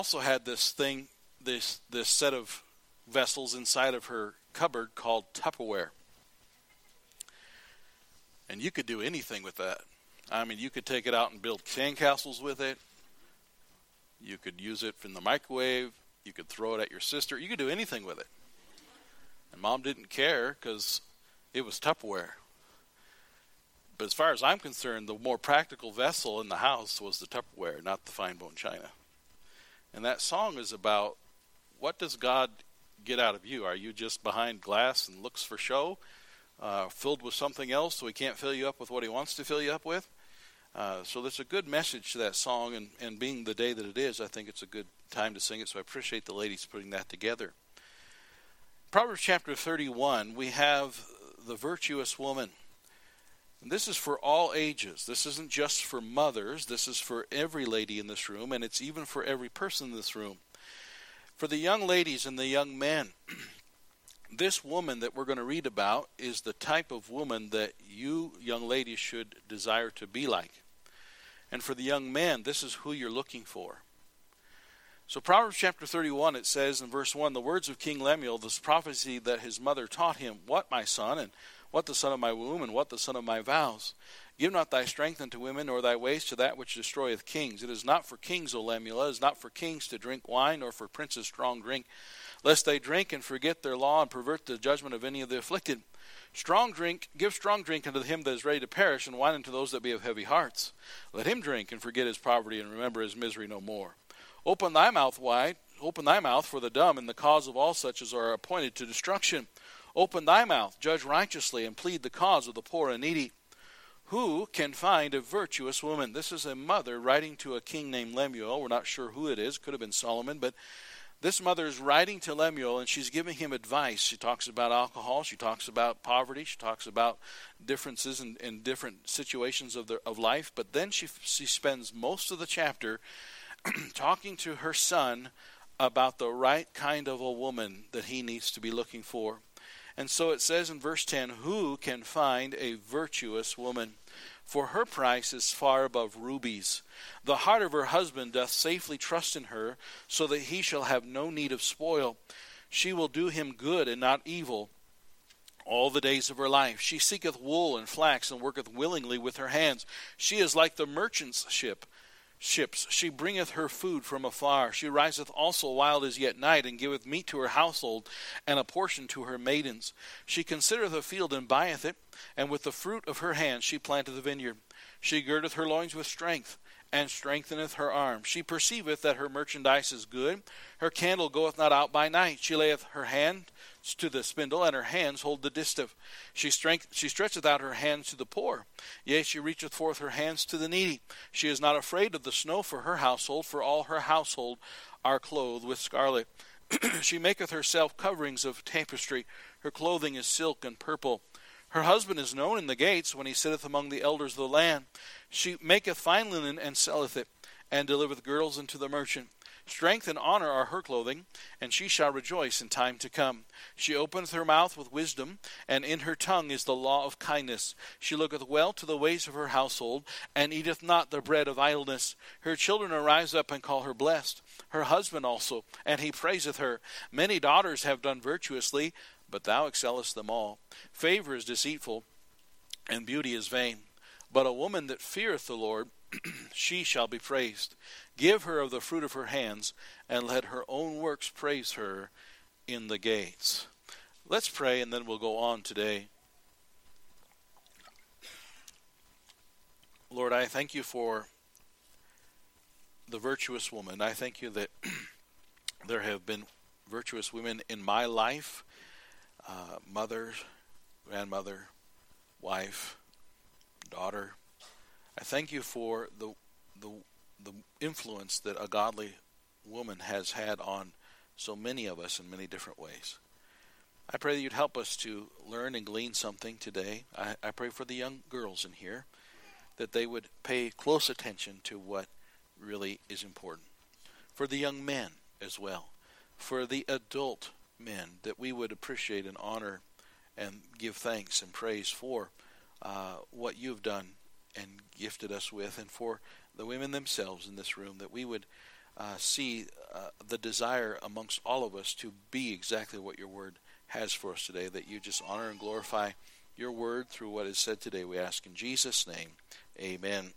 Also had this set of vessels inside of her cupboard called Tupperware. And you could do anything with that. I mean, you could take it out and build sandcastles with it. You could use it in the microwave. You could throw it at your sister. You could do anything with it. And Mom didn't care because it was Tupperware. But as far as I'm concerned, the more practical vessel in the house was the Tupperware, not the fine bone china. And that song is about, what does God get out of you? Are you just behind glass and looks for show, filled with something else so he can't fill you up with what he wants to fill you up with? So there's a good message to that song, and being the day that it is, I think it's a good time to sing it, so I appreciate the ladies putting that together. Proverbs chapter 31, we have the virtuous woman. And this is for all ages. This isn't just for mothers. This is for every lady in this room, and it's even for every person in this room. For the young ladies and the young men, this woman that we're going to read about is the type of woman that you young ladies should desire to be like. And for the young men, this is who you're looking for. So Proverbs chapter 31, it says in verse 1, the words of King Lemuel, this prophecy that his mother taught him, what, my son, and what the son of my womb, and what the son of my vows? Give not thy strength unto women, nor thy waist to that which destroyeth kings. It is not for kings, O Lemuel, it is not for kings to drink wine, nor for princes strong drink, lest they drink and forget their law, and pervert the judgment of any of the afflicted. Give strong drink unto him that is ready to perish, and wine unto those that be of heavy hearts. Let him drink and forget his poverty, and remember his misery no more. Open thy mouth wide, open thy mouth for the dumb, and the cause of all such as are appointed to destruction. Open thy mouth, judge righteously, and plead the cause of the poor and needy. Who can find a virtuous woman? This is a mother writing to a king named Lemuel. We're not sure who it is. Could have been Solomon, but this mother is writing to Lemuel, and she's giving him advice. She talks about alcohol. She talks about poverty. She talks about differences in different situations of life. But then she spends most of the chapter talking to her son about the right kind of a woman that he needs to be looking for. And so it says in verse 10, who can find a virtuous woman? For her price is far above rubies. The heart of her husband doth safely trust in her, so that he shall have no need of spoil. She will do him good and not evil all the days of her life. She seeketh wool and flax, and worketh willingly with her hands. She is like the merchant's ships. She bringeth her food from afar. She riseth also while it is yet night, and giveth meat to her household, and a portion to her maidens. She considereth a field, and buyeth it, and with the fruit of her hands she planteth a vineyard. She girdeth her loins with strength, and strengtheneth her arm. She perceiveth that her merchandise is good. Her candle goeth not out by night. She layeth her hand to the spindle, and her hands hold the distaff. She stretcheth out her hands to the poor. Yea, she reacheth forth her hands to the needy. She is not afraid of the snow for her household, for all her household are clothed with scarlet. She maketh herself coverings of tapestry. Her clothing is silk and purple. Her husband is known in the gates when he sitteth among the elders of the land. She maketh fine linen and selleth it, and delivereth girdles unto the merchant. Strength and honor are her clothing, and she shall rejoice in time to come. She openeth her mouth with wisdom, and in her tongue is the law of kindness. She looketh well to the ways of her household, and eateth not the bread of idleness. Her children arise up and call her blessed, her husband also, and he praiseth her. Many daughters have done virtuously, but thou excellest them all. Favor is deceitful, and beauty is vain. But a woman that feareth the Lord, she shall be praised. Give her of the fruit of her hands, and let her own works praise her in the gates. Let's pray, and then we'll go on today. Lord, I thank you for the virtuous woman. I thank you that there have been virtuous women in my life, mother, grandmother, wife, daughter. I thank you for the influence that a godly woman has had on so many of us in many different ways. I pray that you'd help us to learn and glean something today. I pray for the young girls in here that they would pay close attention to what really is important. For the young men as well. For the adult men, that we would appreciate and honor and give thanks and praise for what you've done and gifted us with, and for the women themselves in this room, that we would see the desire amongst all of us to be exactly what your word has for us today, that you just honor and glorify your word through what is said today. We ask in Jesus' name, amen.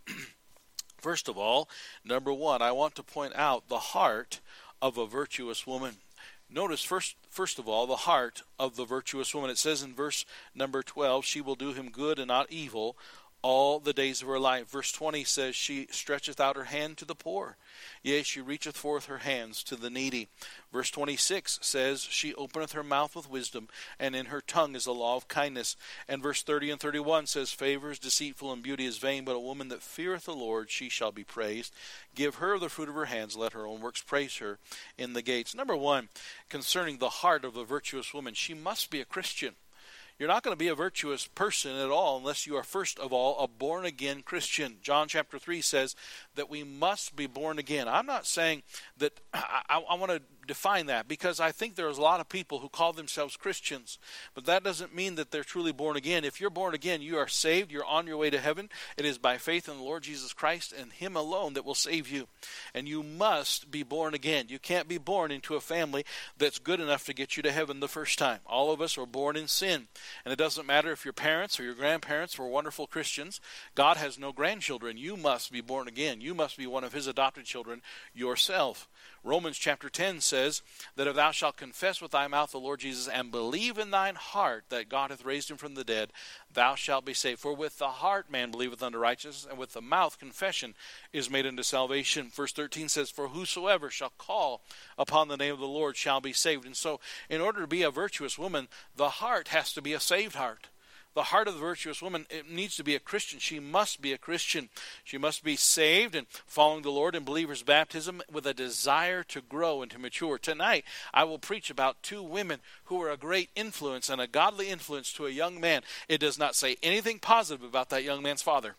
First of all, number one, I want to point out the heart of a virtuous woman. Notice first of all, the heart of the virtuous woman. It says in verse number 12, she will do him good and not evil all the days of her life. Verse 20 says, she stretcheth out her hand to the poor. Yea, she reacheth forth her hands to the needy. Verse 26 says, she openeth her mouth with wisdom, and in her tongue is the law of kindness. And verse 30 and 31 says, favor is deceitful and beauty is vain, but a woman that feareth the Lord, she shall be praised. Give her the fruit of her hands, let her own works praise her in the gates. Number one, concerning the heart of a virtuous woman, she must be a Christian. You're not going to be a virtuous person at all unless you are, first of all, a born-again Christian. John chapter 3 says that we must be born again. I'm not saying that I want to define that, because I think there's a lot of people who call themselves Christians, but that doesn't mean that they're truly born again. If you're born again, you are saved. You're on your way to heaven. It is by faith in the Lord Jesus Christ and Him alone that will save you. And you must be born again. You can't be born into a family that's good enough to get you to heaven the first time. All of us are born in sin. And it doesn't matter if your parents or your grandparents were wonderful Christians. God has no grandchildren. You must be born again. You must be one of His adopted children yourself. Romans chapter 10 says that if thou shalt confess with thy mouth the Lord Jesus and believe in thine heart that God hath raised him from the dead, thou shalt be saved. For with the heart man believeth unto righteousness, and with the mouth confession is made unto salvation. Verse 13 says, for whosoever shall call upon the name of the Lord shall be saved. And so in order to be a virtuous woman, the heart has to be a saved heart. The heart of the virtuous woman, it needs to be a Christian. She must be a Christian. She must be saved and following the Lord in believer's baptism with a desire to grow and to mature. Tonight, I will preach about two women who are a great influence and a godly influence to a young man. It does not say anything positive about that young man's father.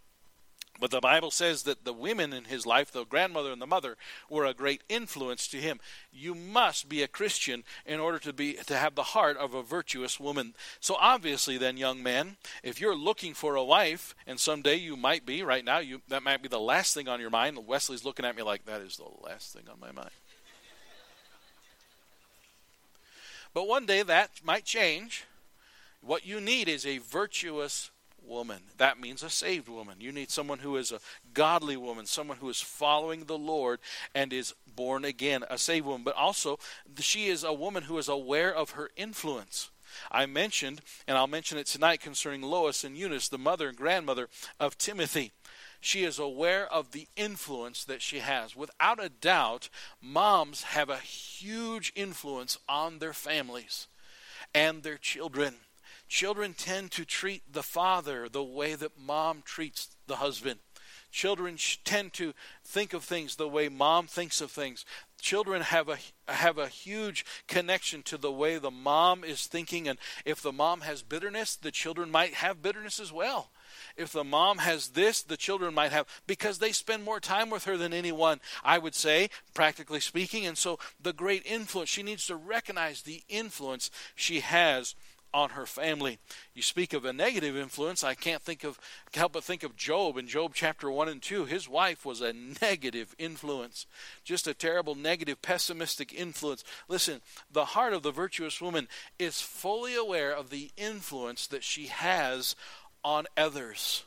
But the Bible says that the women in his life, the grandmother and the mother, were a great influence to him. You must be a Christian in order to have the heart of a virtuous woman. So obviously then, young man, if you're looking for a wife, and someday you might be, right now, that might be the last thing on your mind. Wesley's looking at me like, that is the last thing on my mind. But one day that might change. What you need is a virtuous woman. That means a saved woman. You need someone who is a godly woman, someone who is following the Lord and is born again, a saved woman. But also, she is a woman who is aware of her influence. I mentioned, and I'll mention it tonight concerning Lois and Eunice, the mother and grandmother of Timothy. She is aware of the influence that she has. Without a doubt, moms have a huge influence on their families and their children. Children tend to treat the father the way that mom treats the husband. Children tend to think of things the way mom thinks of things. Children have a huge connection to the way the mom is thinking, and if the mom has bitterness, the children might have bitterness as well. If the mom has this, the children might have, because they spend more time with her than anyone, I would say, practically speaking. And so the great influence, she needs to recognize the influence she has on her family. You speak of a negative influence, I can't help but think of Job. In Job chapter 1 and 2, his wife was a negative influence. Just a terrible, negative, pessimistic influence. Listen, the heart of the virtuous woman is fully aware of the influence that she has on others.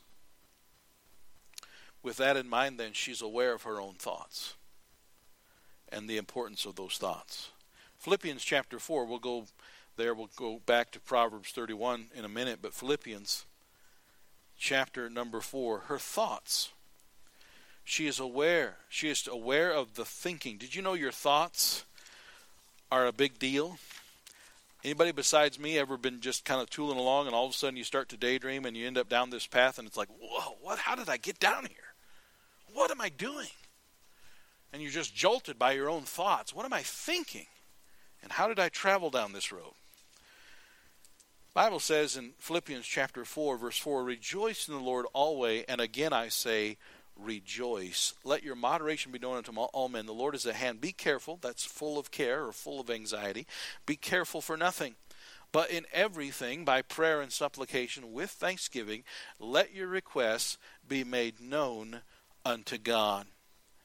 With that in mind, then, she's aware of her own thoughts and the importance of those thoughts. Philippians chapter 4, we'll go back to Proverbs 31 in a minute, but Philippians chapter number 4, her thoughts. She is aware of the thinking. Did you know your thoughts are a big deal? Anybody besides me ever been just kind of tooling along and all of a sudden you start to daydream and you end up down this path and it's like, whoa, how did I get down here? What am I doing? And you're just jolted by your own thoughts. What am I thinking? And how did I travel down this road? The Bible says in Philippians chapter 4, verse 4, rejoice in the Lord always, and again I say, rejoice. Let your moderation be known unto all men. The Lord is at hand. Be careful. That's full of care or full of anxiety. Be careful for nothing. But in everything, by prayer and supplication, with thanksgiving, let your requests be made known unto God.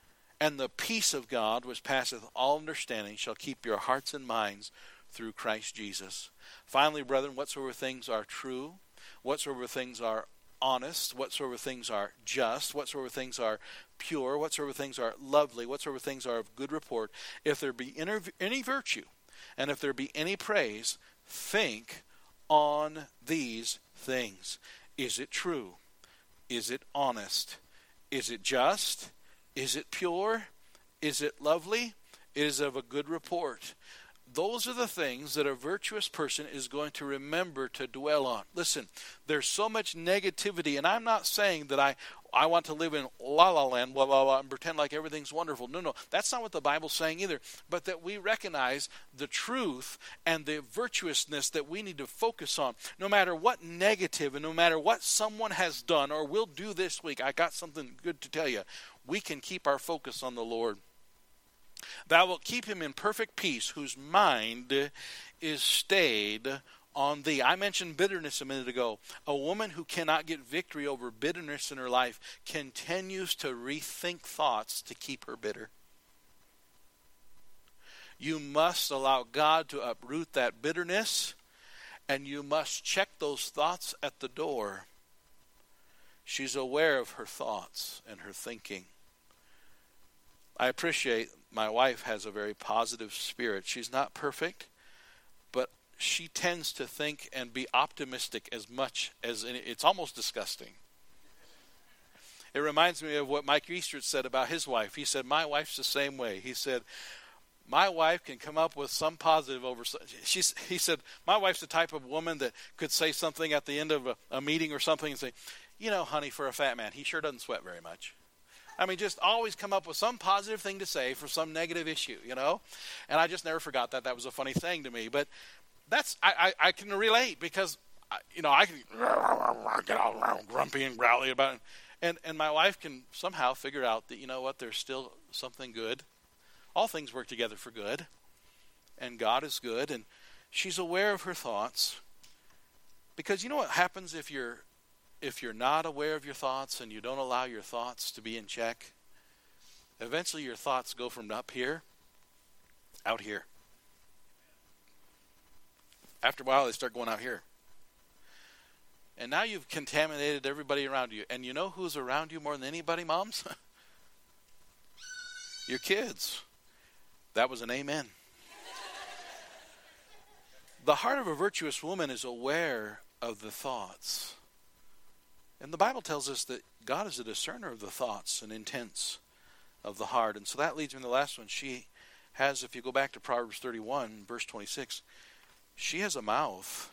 And the peace of God, which passeth all understanding, shall keep your hearts and minds through Christ Jesus. Finally, brethren, whatsoever things are true, whatsoever things are honest, whatsoever things are just, whatsoever things are pure, whatsoever things are lovely, whatsoever things are of good report, if there be any virtue, and if there be any praise, think on these things. Is it true? Is it honest? Is it just? Is it pure? Is it lovely? Is it of a good report? Those are the things that a virtuous person is going to remember to dwell on. Listen, there's so much negativity, and I'm not saying that I want to live in la-la land, blah, blah, blah, and pretend like everything's wonderful. No, that's not what the Bible's saying either. But that we recognize the truth and the virtuousness that we need to focus on. No matter what negative and no matter what someone has done or will do this week, I got something good to tell you. We can keep our focus on the Lord. Thou wilt keep him in perfect peace, whose mind is stayed on thee. I mentioned bitterness a minute ago. A woman who cannot get victory over bitterness in her life continues to rethink thoughts to keep her bitter. You must allow God to uproot that bitterness, and you must check those thoughts at the door. She's aware of her thoughts and her thinking. I appreciate my wife has a very positive spirit. She's not perfect, but she tends to think and be optimistic as much as it's almost disgusting. It reminds me of what Mike Eastert said about his wife. He said, my wife's the same way. He said, my wife can come up with some positive over. He said, my wife's the type of woman that could say something at the end of a meeting or something and say, you know, honey, for a fat man, he sure doesn't sweat very much. I mean, just always come up with some positive thing to say for some negative issue, you know. And I just never forgot that. That was a funny thing to me. But that's I can relate because, I can get all grumpy and growly about it. And my wife can somehow figure out that, you know what, there's still something good. All things work together for good. And God is good. And she's aware of her thoughts. Because you know what happens if you're not aware of your thoughts and you don't allow your thoughts to be in check? Eventually your thoughts go from up here, out here. After a while they start going out here. And now you've contaminated everybody around you. And you know who's around you more than anybody, moms? Your kids. That was an amen. The heart of a virtuous woman is aware of the thoughts. And the Bible tells us that God is a discerner of the thoughts and intents of the heart. And so that leads me to the last one. She has, if you go back to Proverbs 31, verse 26, she has a mouth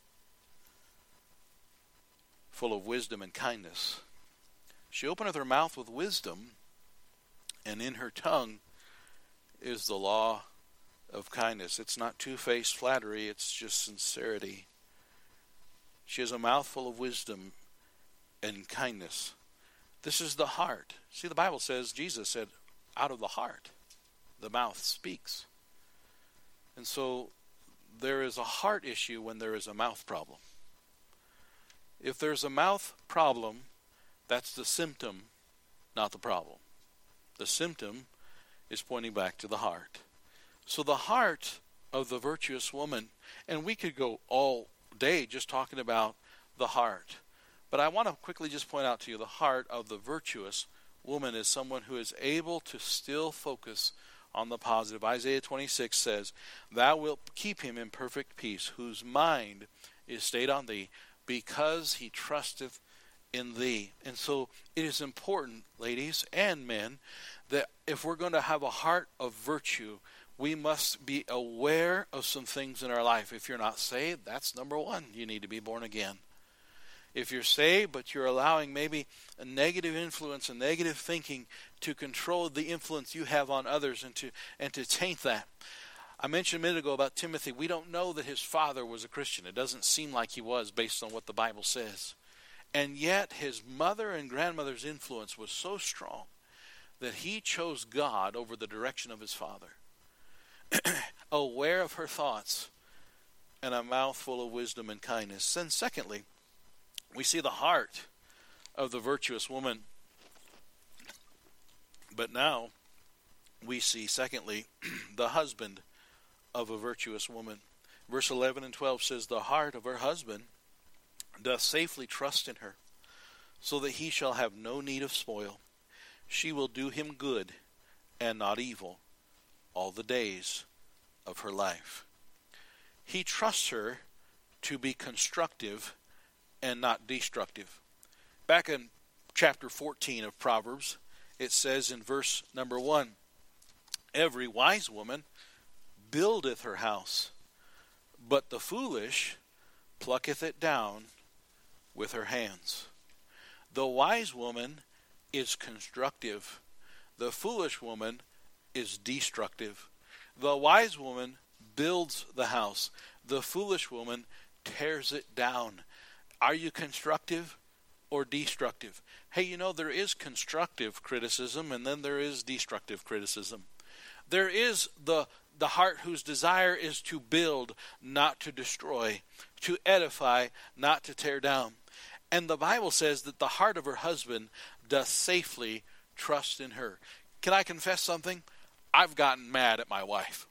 full of wisdom and kindness. She openeth her mouth with wisdom, and in her tongue is the law of kindness. It's not two-faced flattery, it's just sincerity. She has a mouth full of wisdom and kindness. This is the heart. See, the Bible says, Jesus said, out of the heart, the mouth speaks. And so there is a heart issue when there is a mouth problem. If there's a mouth problem, that's the symptom, not the problem. The symptom is pointing back to the heart. So the heart of the virtuous woman, and we could go all day just talking about the heart. But I want to quickly just point out to you the heart of the virtuous woman is someone who is able to still focus on the positive. Isaiah 26 says, thou wilt keep him in perfect peace, whose mind is stayed on thee, because he trusteth in thee. And so it is important, ladies and men, that if we're going to have a heart of virtue, we must be aware of some things in our life. If you're not saved, that's number one. You need to be born again. If you're saved, but you're allowing maybe a negative influence, a negative thinking to control the influence you have on others and to taint that. I mentioned a minute ago about Timothy. We don't know that his father was a Christian. It doesn't seem like he was based on what the Bible says. And yet his mother and grandmother's influence was so strong that he chose God over the direction of his father. Aware of her thoughts and a mouth full of wisdom and kindness. And secondly, we see the heart of the virtuous woman. But now, we see, secondly, the husband of a virtuous woman. Verse 11 and 12 says, the heart of her husband doth safely trust in her, so that he shall have no need of spoil. She will do him good and not evil all the days of her life. He trusts her to be constructive and not destructive. Back in chapter 14 of Proverbs, it says in verse number 1, every wise woman buildeth her house, but the foolish plucketh it down with her hands. The wise woman is constructive. The foolish woman is destructive. The wise woman builds the house. The foolish woman tears it down. Are you constructive or destructive? Hey, you know, there is constructive criticism and then there is destructive criticism. There is the heart whose desire is to build, not to destroy, to edify, not to tear down. And the Bible says that the heart of her husband doth safely trust in her. Can I confess something? I've gotten mad at my wife.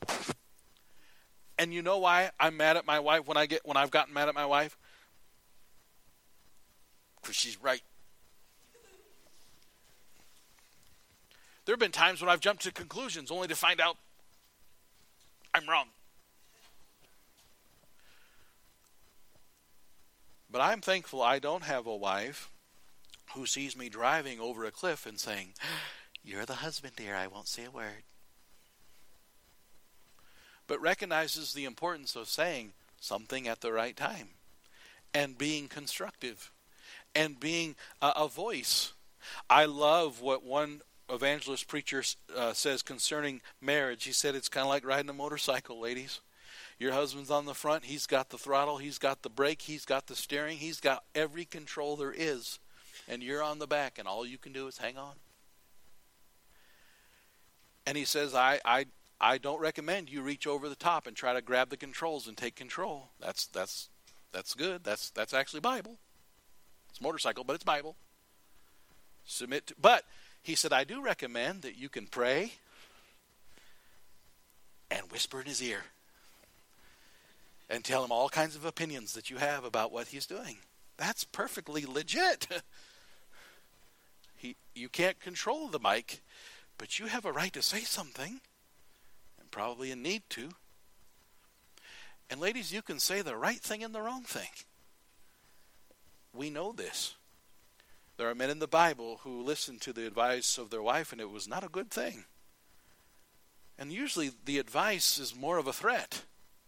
And you know why I'm mad at my wife when I've gotten mad at my wife? Because she's right. There have been times when I've jumped to conclusions only to find out I'm wrong. But I'm thankful I don't have a wife who sees me driving over a cliff and saying, you're the husband, dear, I won't say a word. But recognizes the importance of saying something at the right time and being constructive and being a voice. I love what one evangelist preacher says concerning marriage. He said it's kind of like riding a motorcycle, ladies. Your husband's on the front, he's got the throttle, he's got the brake, he's got the steering, he's got every control there is. And you're on the back and all you can do is hang on. And he says, I don't recommend you reach over the top and try to grab the controls and take control. That's good. That's actually Bible. It's motorcycle, but it's Bible. But he said, I do recommend that you can pray and whisper in his ear and tell him all kinds of opinions that you have about what he's doing. That's perfectly legit. You can't control the mic, but you have a right to say something, and probably a need to. And ladies, you can say the right thing and the wrong thing. We know this. There are men in the Bible who listened to the advice of their wife, and it was not a good thing. And usually the advice is more of a threat.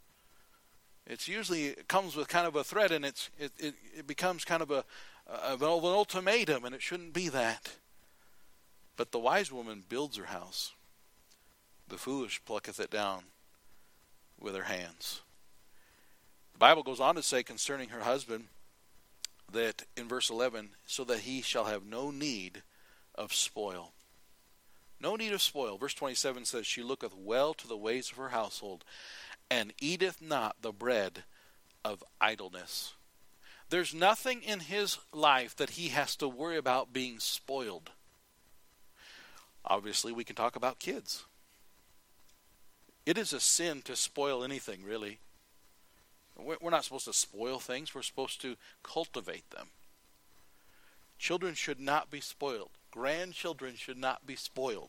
It comes with kind of a threat, and it becomes kind of an ultimatum, and it shouldn't be that. But the wise woman builds her house. The foolish plucketh it down with her hands. The Bible goes on to say concerning her husband that in verse 11, so that he shall have no need of spoil. No need of spoil. Verse 27 says, she looketh well to the ways of her household, and eateth not the bread of idleness. There's nothing in his life that he has to worry about being spoiled. Obviously, we can talk about kids. It is a sin to spoil anything, really. We're not supposed to spoil things. We're supposed to cultivate them. Children should not be spoiled. Grandchildren should not be spoiled.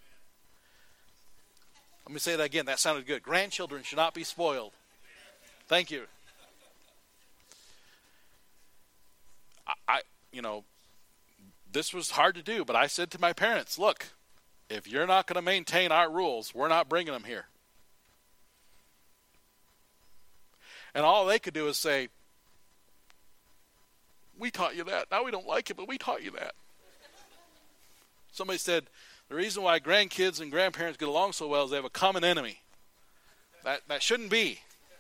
Let me say that again. That sounded good. Grandchildren should not be spoiled. Thank you. This was hard to do, but I said to my parents, look, if you're not going to maintain our rules, we're not bringing them here. And all they could do is say, we taught you that. Now we don't like it, but we taught you that. Somebody said, the reason why grandkids and grandparents get along so well is they have a common enemy. That shouldn't be.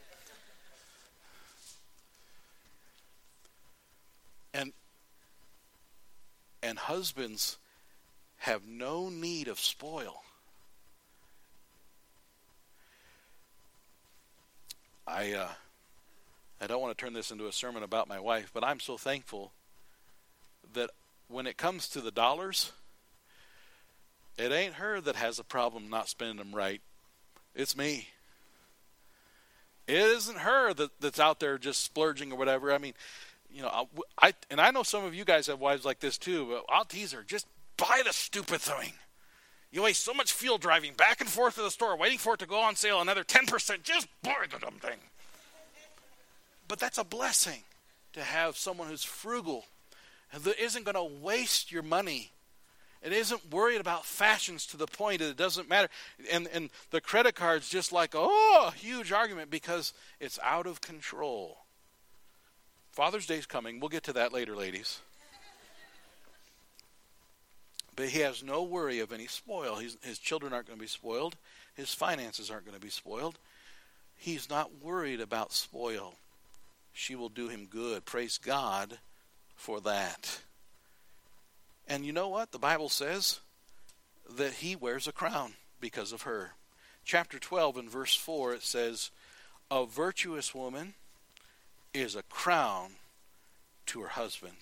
And husbands have no need of spoil. I don't want to turn this into a sermon about my wife, but I'm so thankful that when it comes to the dollars, It ain't her that has a problem not spending them right. It's me. It isn't her that's out there just splurging or whatever. I mean, I know some of you guys have wives like this too, but I'll tease her. Just buy the stupid thing. You waste so much fuel driving back and forth to the store, waiting for it to go on sale, another 10%. Just buy the dumb thing. But that's a blessing to have someone who's frugal and that isn't going to waste your money. It isn't worried about fashions to the point that it doesn't matter. And the credit card's just like, a huge argument because it's out of control. Father's Day's coming. We'll get to that later, ladies. But he has no worry of any spoil. His children aren't going to be spoiled. His finances aren't going to be spoiled. He's not worried about spoil. She will do him good. Praise God for that. And you know what? The Bible says that he wears a crown because of her. Chapter 12 and verse 4, it says, a virtuous woman is a crown to her husband.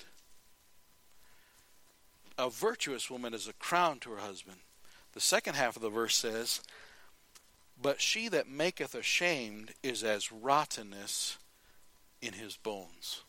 A virtuous woman is a crown to her husband. The second half of the verse says, but she that maketh ashamed is as rottenness in his bones.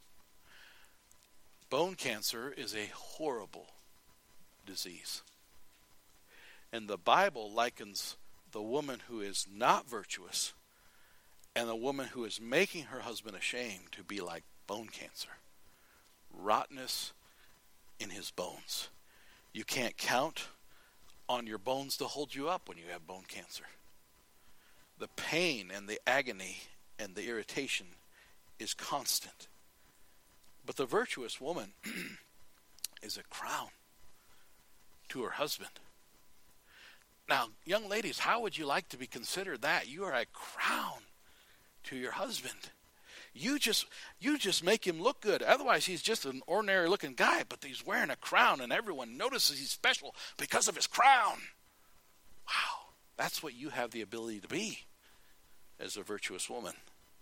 Bone cancer is a horrible disease. And the Bible likens the woman who is not virtuous and the woman who is making her husband ashamed to be like bone cancer. Rottenness in his bones. You can't count on your bones to hold you up when you have bone cancer. The pain and the agony and the irritation is constant. But the virtuous woman is a crown to her husband. Now, young ladies, how would you like to be considered that? You are a crown to your husband. You just make him look good. Otherwise, he's just an ordinary looking guy, but he's wearing a crown and everyone notices he's special because of his crown. Wow, that's what you have the ability to be as a virtuous woman.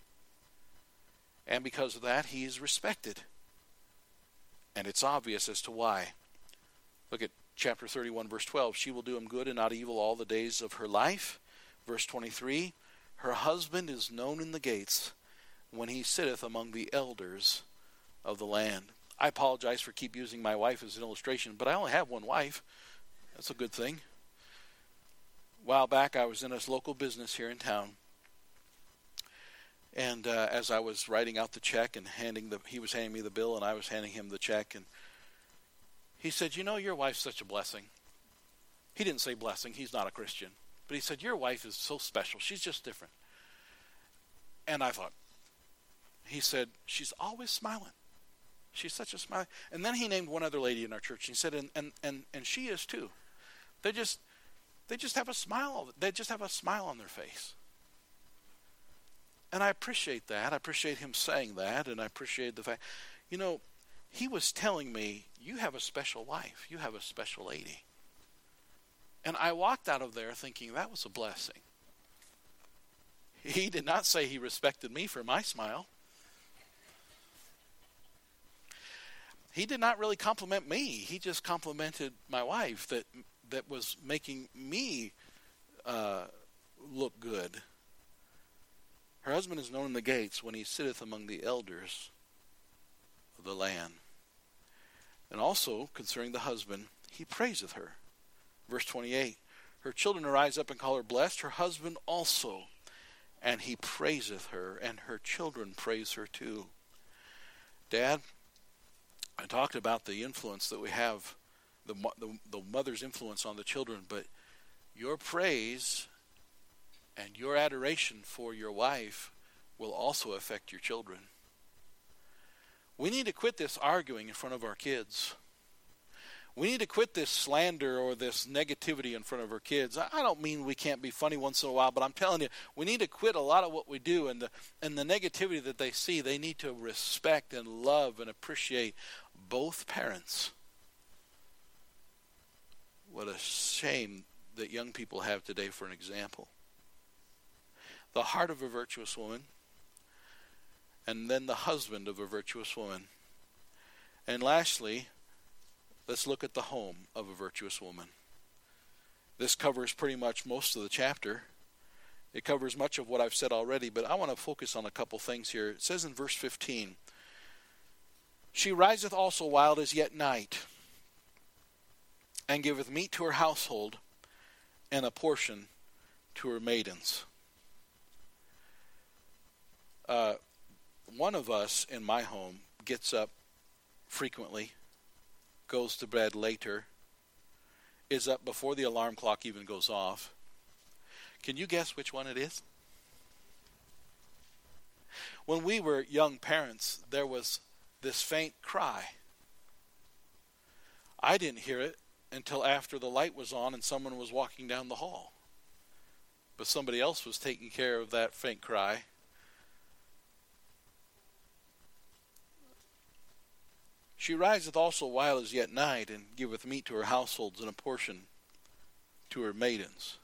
And because of that, he is respected. And it's obvious as to why. Look at chapter 31, verse 12. She will do him good and not evil all the days of her life. Verse 23, her husband is known in the gates when he sitteth among the elders of the land. I apologize for keep using my wife as an illustration, but I only have one wife. That's a good thing. A while back, I was in a local business here in town. And as I was writing out the check and he was handing me the bill and I was handing him the check, and he said, your wife's such a blessing. He didn't say blessing. He's not a Christian. But he said, your wife is so special. She's just different. And I thought, he said, she's always smiling. She's such a smile. And then he named one other lady in our church. He said, and she is too. They just have a smile. They just have a smile on their face. And I appreciate that. I appreciate him saying that. And I appreciate the fact, he was telling me, you have a special wife. You have a special lady. And I walked out of there thinking that was a blessing. He did not say he respected me for my smile. He did not really compliment me. He just complimented my wife that was making me look good. Her husband is known in the gates when he sitteth among the elders of the land. And also, concerning the husband, he praiseth her. Verse 28, her children arise up and call her blessed, her husband also. And he praiseth her, and her children praise her too. Dad, I talked about the influence that we have, the mother's influence on the children, but your praise and your adoration for your wife will also affect your children. We need to quit this arguing in front of our kids. We need to quit this slander or this negativity in front of our kids. I don't mean we can't be funny once in a while, but I'm telling you, we need to quit a lot of what we do, and the negativity that they see. They need to respect and love and appreciate both parents. What a shame that young people have today for an example. The heart of a virtuous woman, and then the husband of a virtuous woman. And lastly, let's look at the home of a virtuous woman. This covers pretty much most of the chapter. It covers much of what I've said already, but I want to focus on a couple things here. It says in verse 15, she riseth also while it is yet night, and giveth meat to her household, and a portion to her maidens. One of us in my home gets up frequently, goes to bed later, is up before the alarm clock even goes off. Can you guess which one it is? When we were young parents, there was this faint cry. I didn't hear it until after the light was on and someone was walking down the hall. But somebody else was taking care of that faint cry. She riseth also while it is yet night, and giveth meat to her households, and a portion to her maidens.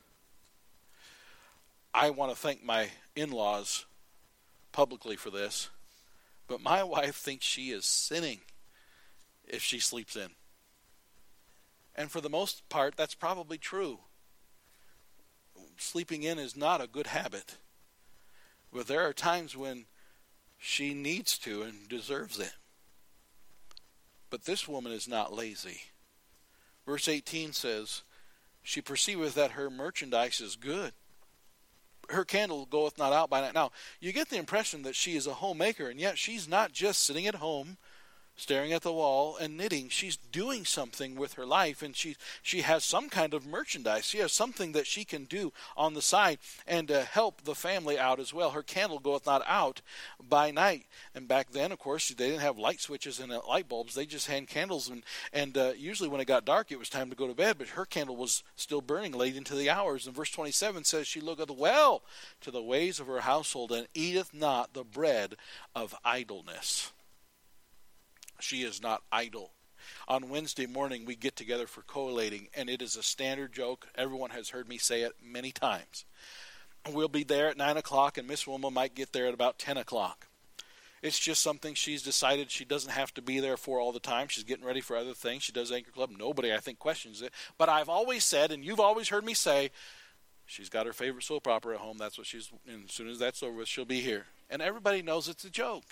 I want to thank my in-laws publicly for this, but my wife thinks she is sinning if she sleeps in. And for the most part, that's probably true. Sleeping in is not a good habit. But there are times when she needs to and deserves it. But this woman is not lazy. Verse 18 says, she perceiveth that her merchandise is good. Her candle goeth not out by night. Now, you get the impression that she is a homemaker, and yet she's not just sitting at home, staring at the wall and knitting. She's doing something with her life, and she has some kind of merchandise. She has something that she can do on the side and help the family out as well. Her candle goeth not out by night. And back then, of course, they didn't have light switches and light bulbs. They just had candles, and usually when it got dark, it was time to go to bed, but her candle was still burning late into the hours. And verse 27 says, she looketh well to the ways of her household, and eateth not the bread of idleness. She is not idle. On Wednesday morning, we get together for collating, and it is a standard joke. Everyone has heard me say it many times. We'll be there at 9 o'clock, and Miss Wilma might get there at about 10 o'clock. It's just something she's decided she doesn't have to be there for all the time. She's getting ready for other things. She does Anchor Club. Nobody, I think, questions it. But I've always said, and you've always heard me say, she's got her favorite soap opera at home. That's what she's, and as soon as that's over, she'll be here. And everybody knows it's a joke.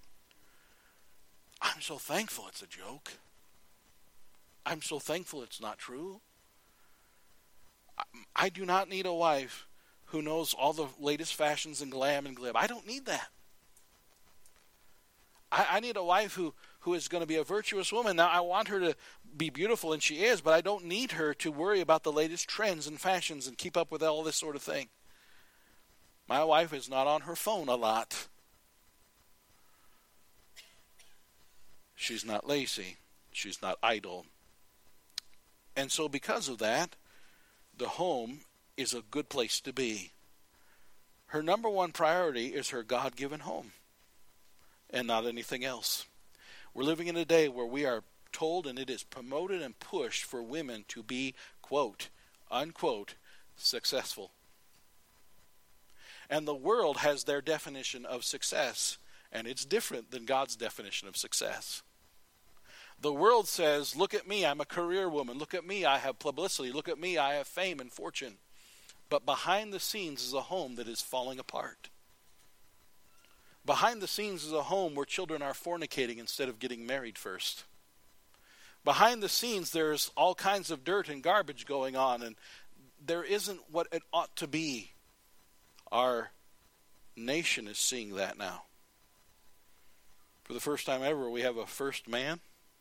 I'm so thankful it's a joke. I'm so thankful it's not true. I do not need a wife who knows all the latest fashions and glam and glib. I don't need that. I need a wife who is going to be a virtuous woman. Now, I want her to be beautiful, and she is, but I don't need her to worry about the latest trends and fashions and keep up with all this sort of thing. My wife is not on her phone a lot. She's not lazy. She's not idle. And so because of that, the home is a good place to be. Her number one priority is her God-given home and not anything else. We're living in a day where we are told, and it is promoted and pushed for women to be, quote, unquote, successful. And the world has their definition of success, and it's different than God's definition of success. The world says, look at me, I'm a career woman. Look at me, I have publicity. Look at me, I have fame and fortune. But behind the scenes is a home that is falling apart. Behind the scenes is a home where children are fornicating instead of getting married first. Behind the scenes there's all kinds of dirt and garbage going on, and there isn't what it ought to be. Our nation is seeing that now. For the first time ever, we have a first man.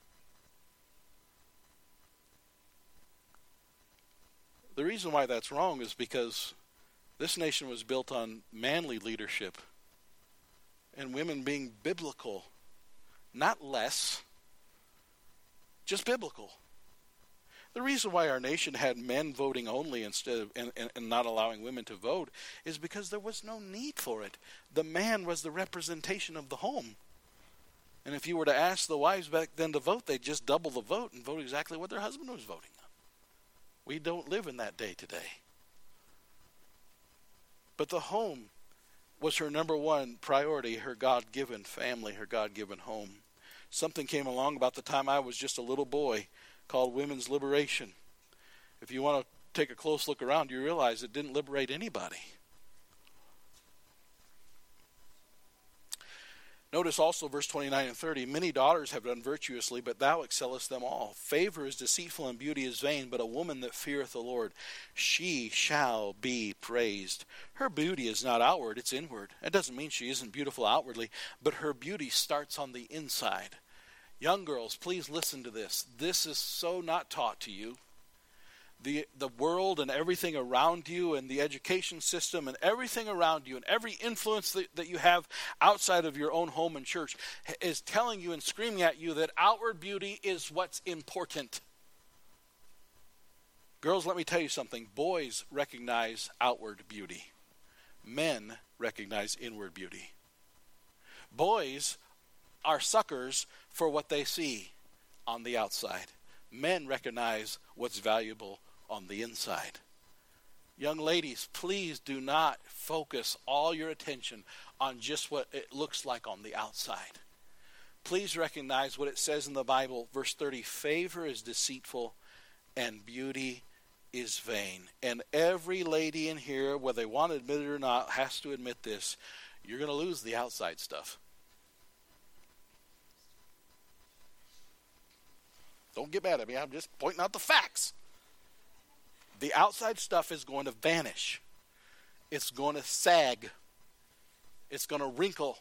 The reason why that's wrong is because this nation was built on manly leadership and women being biblical, not less, just biblical. The reason why our nation had men voting only instead of and not allowing women to vote is because there was no need for it. The man was the representation of the home. And if you were to ask the wives back then to vote, they'd just double the vote and vote exactly what their husband was voting on. We don't live in that day today. But the home was her number one priority, her God-given family, her God-given home. Something came along about the time I was just a little boy called women's liberation. If you want to take a close look around, you realize it didn't liberate anybody. Notice also verse 29 and 30, many daughters have done virtuously, but thou excellest them all. Favor is deceitful and beauty is vain, but a woman that feareth the Lord, she shall be praised. Her beauty is not outward, it's inward. It doesn't mean she isn't beautiful outwardly, but her beauty starts on the inside. Young girls, please listen to this. This is so not taught to you. The world and everything around you and the education system and everything around you and every influence that you have outside of your own home and church is telling you and screaming at you that outward beauty is what's important. Girls, let me tell you something. Boys recognize outward beauty. Men recognize inward beauty. Boys are suckers for what they see on the outside. Men recognize what's valuable on the inside. Young ladies, please do not focus all your attention on just what it looks like on the outside. Please recognize what it says in the Bible, verse 30, favor is deceitful and beauty is vain. And every lady in here, whether they want to admit it or not, has to admit this. You're going to lose the outside stuff. Don't get mad at me. I'm just pointing out the facts. The outside stuff is going to vanish. It's going to sag. It's going to wrinkle.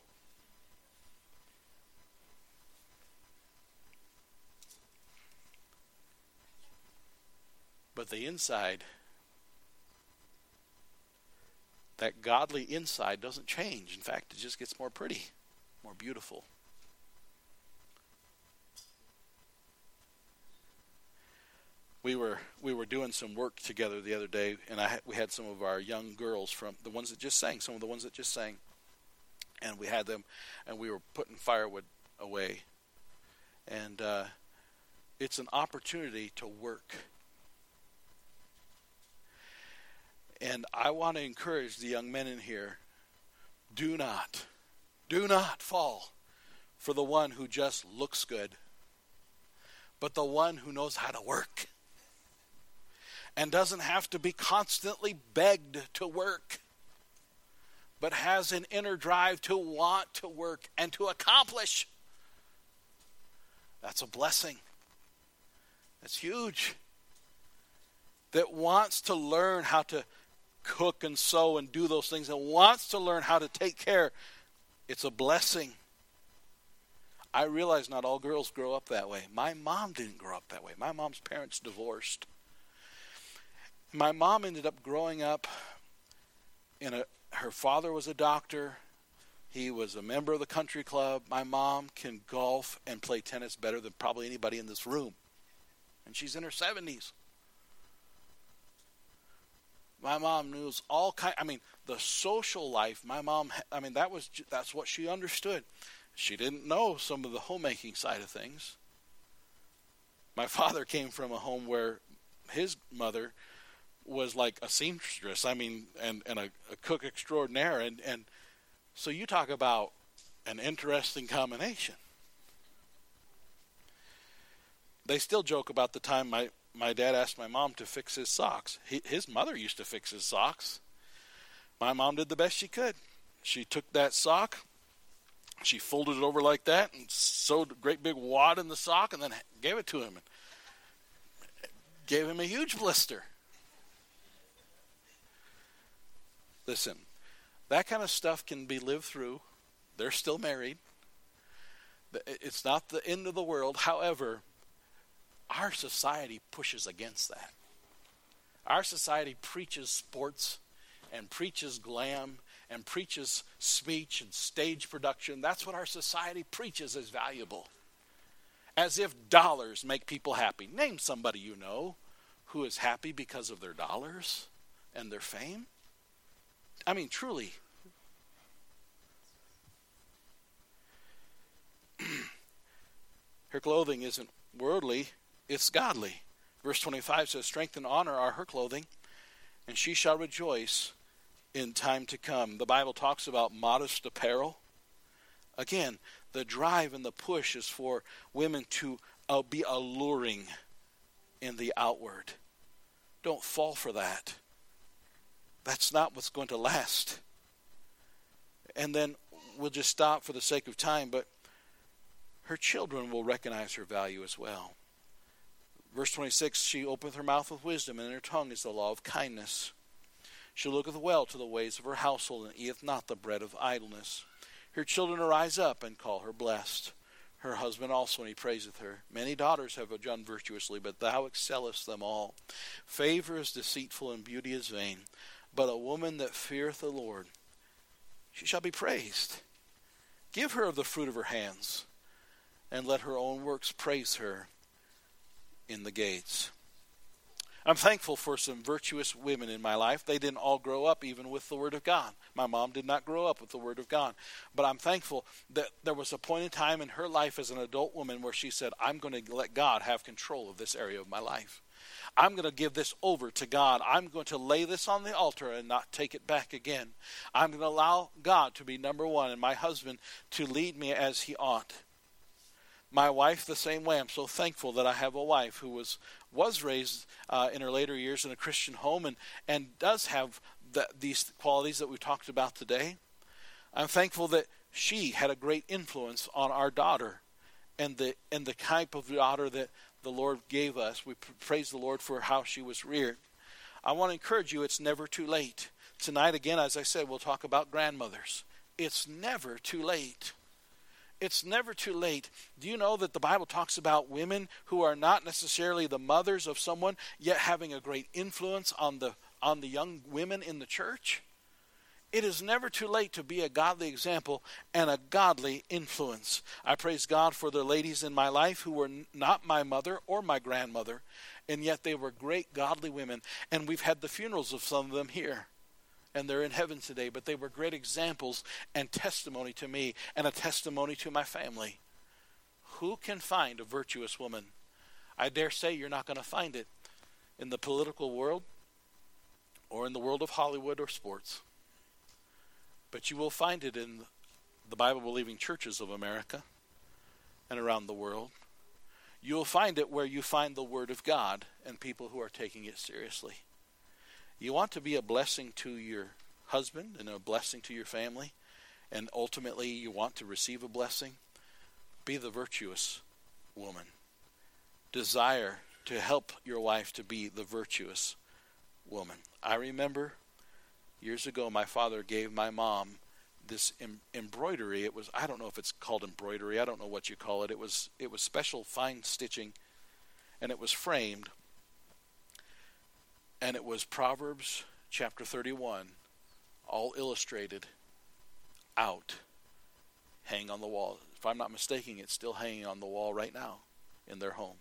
But the inside, that godly inside doesn't change. In fact, it just gets more pretty, more beautiful. We were doing some work together the other day, and we had some of our young girls from the ones that just sang, and we had them, and we were putting firewood away, and it's an opportunity to work. And I want to encourage the young men in here, do not fall for the one who just looks good, but the one who knows how to work. And doesn't have to be constantly begged to work, but has an inner drive to want to work and to accomplish. That's a blessing. That's huge. That wants to learn how to cook and sew and do those things and wants to learn how to take care. It's a blessing. I realize not all girls grow up that way. My mom didn't grow up that way. My mom's parents divorced. My mom ended up growing up her father was a doctor. He was a member of the country club. My mom can golf and play tennis better than probably anybody in this room. And she's in her 70s. My mom knows all kinds, the social life, my mom, that's what she understood. She didn't know some of the homemaking side of things. My father came from a home where his mother was like a seamstress, and a cook extraordinaire. And so you talk about an interesting combination. They still joke about the time my dad asked my mom to fix his socks. His mother used to fix his socks. My mom did the best she could. She took that sock, she folded it over like that and sewed a great big wad in the sock and then gave it to him. And gave him a huge blister. Listen, that kind of stuff can be lived through. They're still married. It's not the end of the world. However, our society pushes against that. Our society preaches sports and preaches glam and preaches speech and stage production. That's what our society preaches as valuable. As if dollars make people happy. Name somebody you know who is happy because of their dollars and their fame. Truly. Her clothing isn't worldly, it's godly. Verse 25 says, strength and honor are her clothing, and she shall rejoice in time to come. The Bible talks about modest apparel. Again, the drive and the push is for women to be alluring in the outward, Don't fall for that. That's not what's going to last. And then we'll just stop for the sake of time, but her children will recognize her value as well. Verse 26, she openeth her mouth with wisdom, and in her tongue is the law of kindness. She looketh well to the ways of her household, and eateth not the bread of idleness. Her children arise up and call her blessed. Her husband also, and he praiseth her. Many daughters have done virtuously, but thou excellest them all. Favor is deceitful, and beauty is vain. But a woman that feareth the Lord, she shall be praised. Give her of the fruit of her hands, and let her own works praise her in the gates. I'm thankful for some virtuous women in my life. They didn't all grow up even with the Word of God. My mom did not grow up with the Word of God. But I'm thankful that there was a point in time in her life as an adult woman where she said, I'm going to let God have control of this area of my life. I'm going to give this over to God. I'm going to lay this on the altar and not take it back again. I'm going to allow God to be number one and my husband to lead me as he ought. My wife, the same way. I'm so thankful that I have a wife who was raised in her later years in a Christian home and does have these qualities that we talked about today. I'm thankful that she had a great influence on our daughter and the type of daughter that the Lord gave us. We praise the Lord for how she was reared. I want to encourage you, it's never too late. Tonight, again, as I said, we'll talk about grandmothers. It's never too late. It's never too late. Do you know that the Bible talks about women who are not necessarily the mothers of someone, yet having a great influence on the young women in the church? It is never too late to be a godly example and a godly influence. I praise God for the ladies in my life who were not my mother or my grandmother, and yet they were great godly women. And we've had the funerals of some of them here. And they're in heaven today, but they were great examples and testimony to me and a testimony to my family. Who can find a virtuous woman? I dare say you're not going to find it in the political world or in the world of Hollywood or sports. But you will find it in the Bible-believing churches of America and around the world. You will find it where you find the Word of God and people who are taking it seriously. You want to be a blessing to your husband and a blessing to your family, and ultimately you want to receive a blessing, be the virtuous woman. Desire to help your wife to be the virtuous woman. I remember years ago my father gave my mom this embroidery. It was, I don't know if it's called embroidery. I don't know what you call it. It was special fine stitching, and it was framed. And it was Proverbs chapter 31, all illustrated, out, hanging on the wall. If I'm not mistaken, it's still hanging on the wall right now in their home.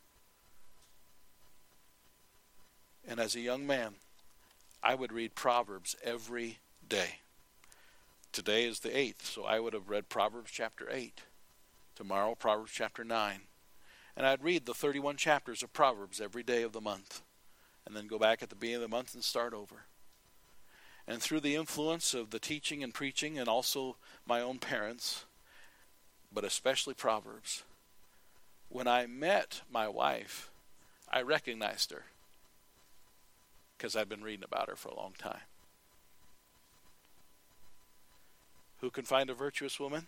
And as a young man, I would read Proverbs every day. Today is the 8th, so I would have read Proverbs chapter 8. Tomorrow, Proverbs chapter 9. And I'd read the 31 chapters of Proverbs every day of the month. And then go back at the beginning of the month and start over. And through the influence of the teaching and preaching and also my own parents, but especially Proverbs, when I met my wife, I recognized her because I'd been reading about her for a long time. Who can find a virtuous woman?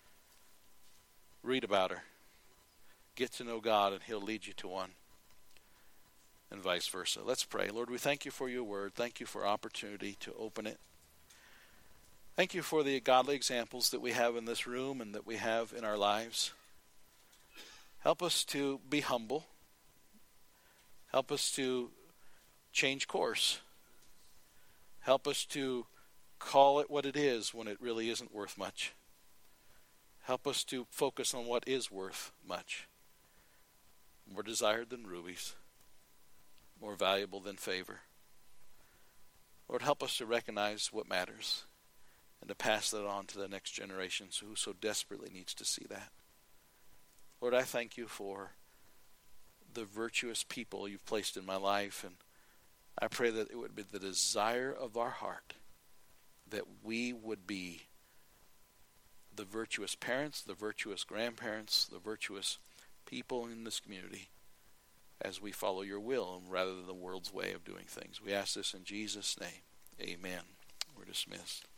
Read about her. Get to know God and He'll lead you to one. And vice versa. Let's pray. Lord, we thank you for your word. Thank you for opportunity to open it. Thank you for the godly examples that we have in this room and that we have in our lives. Help us to be humble. Help us to change course. Help us to call it what it is when it really isn't worth much. Help us to focus on what is worth much. More desired than rubies. More valuable than favor. Lord, help us to recognize what matters and to pass that on to the next generation who so desperately needs to see that. Lord, I thank you for the virtuous people you've placed in my life, and I pray that it would be the desire of our heart that we would be the virtuous parents, the virtuous grandparents, the virtuous people in this community as we follow your will rather than the world's way of doing things. We ask this in Jesus' name. Amen. We're dismissed.